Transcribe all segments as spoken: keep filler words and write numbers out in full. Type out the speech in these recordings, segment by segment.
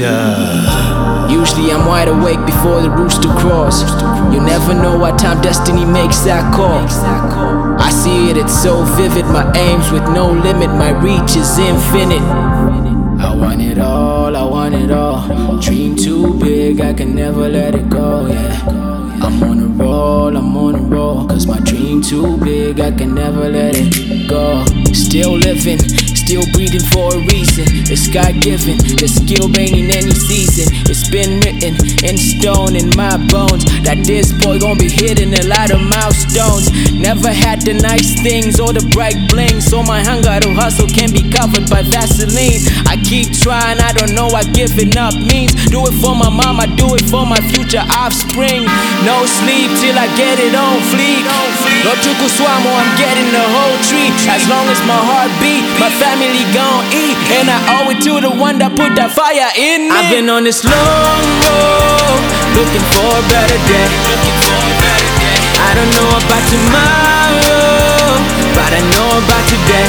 Gangsta. Usually I'm wide awake before the rooster crows. You never know what time destiny makes that call. I see it, it's so vivid. My aim's with no limit, my reach is infinite. I want it all, I want it all. Dream too big, I can never let it go, yeah. I'm on a roll, I'm on a roll. Cause my dream too big, I can never let it go. Still living, still breathing for a reason. It's God-given, the skill raining any season. It's been written in stone in my bones that this boy gon' be hitting a lot of milestones. Never had the nice things or the bright bling, so my hunger to hustle can be covered by Vaseline. I keep trying, I don't know what giving up means. Do it for my mom, I do it for my future offspring. No sleep till I get it on fleek. No chukuswamo, I'm getting the whole tree. As long as my heart beat, my family gon' eat. And I owe it to the one that put that fire in me. I've been on this long road, looking for a better day. I don't know about tomorrow, but I know about today.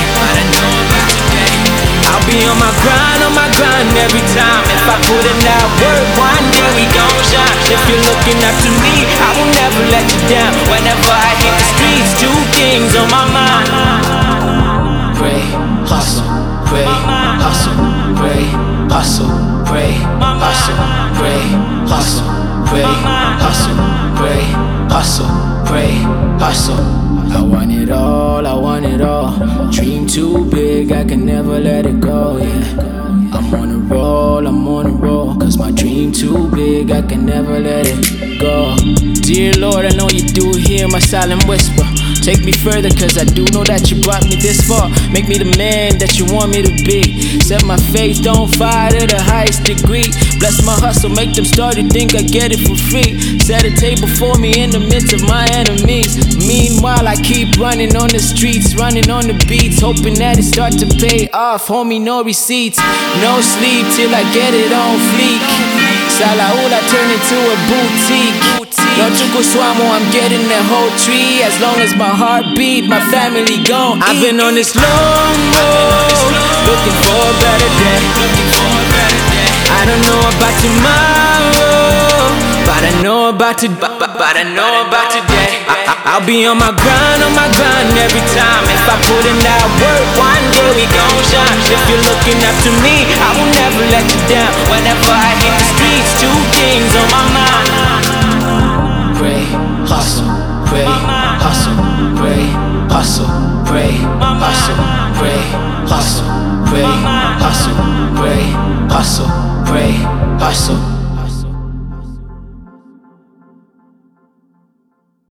I'll be on my grind, on my grind every time. If I put in that work, one day we gon' shine. If you're looking up to me, I will never let you down. Whenever I hit the streets, two things on my mind: pray, hustle, pray, hustle, pray, hustle, pray, hustle, pray, hustle, pray, hustle, pray, hustle, pray, hustle. I want it all, I want it all. Dream too big, I can never let it go, yeah. I'm on a roll, I'm on a roll. Cause my dream too big, I can never let it go. Dear Lord, I know you do hear my silent whisper. Take me further, cause I do know that you brought me this far. Make me the man that you want me to be. Set my faith on fire to the highest degree. Bless my hustle, make them start to think I get it for free. Set a table for me in the midst of my enemies. Meanwhile, I keep running on the streets, running on the beats, hoping that it start to pay off. Homie, no receipts, no sleep till I get it on fleek. Salaula turn into a boutique. No chukuswamo, I'm getting the whole tree. As long as my heart beat, my family gon' eat. I've been on this long road, looking for a better day. I don't know about tomorrow, but I know about to, but, but, but I know about today. I, I, I'll be on my grind, on my grind every time. If I put in that work, one day we gon' shine. If you're looking up to me, I will never let you down. Whenever I hit the streets, two things on my mind: pray, hustle, pray, hustle, pray, hustle, pray, hustle, pray, hustle, pray, hustle, pray, hustle, pray, hustle.